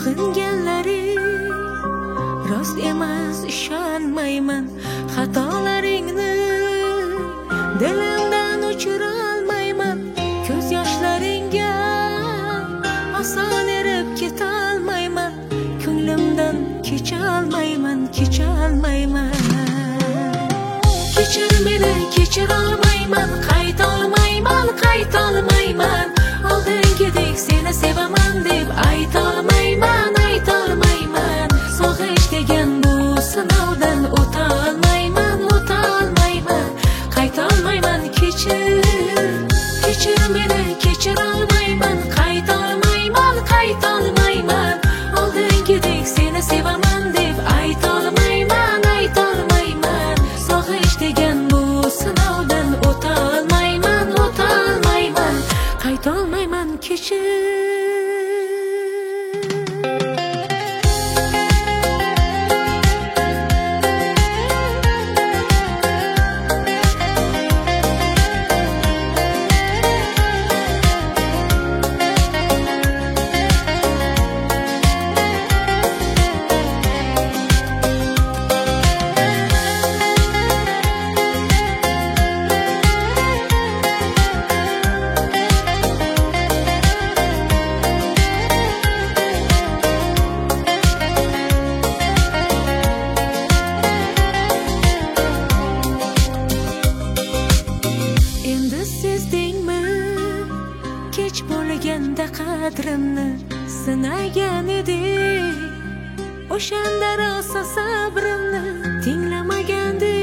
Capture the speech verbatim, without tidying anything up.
So'kinganlari rost emas, ishonmayman. Xatolaringni dilimdan o'chira olmayman. Ko'z yoshlaringga oson erib ketolmayman. Ko'nglimdan kecha olmayman, kecha olmayman. Kechir meni, kechira olmayman. Qayta olmayman, qayta olmayman. Oldingidek seni sevaman deb ayta olmayman, ayta olmayman. Sog'ish degan bu sinovdan o'ta olmayman, o'ta olmayman. Qayta olmayman, kechir, kechir meni, kechira olmayman. Qayta olmayman, qayta olmayman. Oldingidek seni sevaman deb ayta olmayman, ayta olmayman. Sog'ish degan bu sinovdan o'ta olmayman, o'ta olmayman. Qayta olmayman, kechir. Kech bo'lganda qadrimni sinagan edik. O'shanda rosa sabrimni tinglamagandik.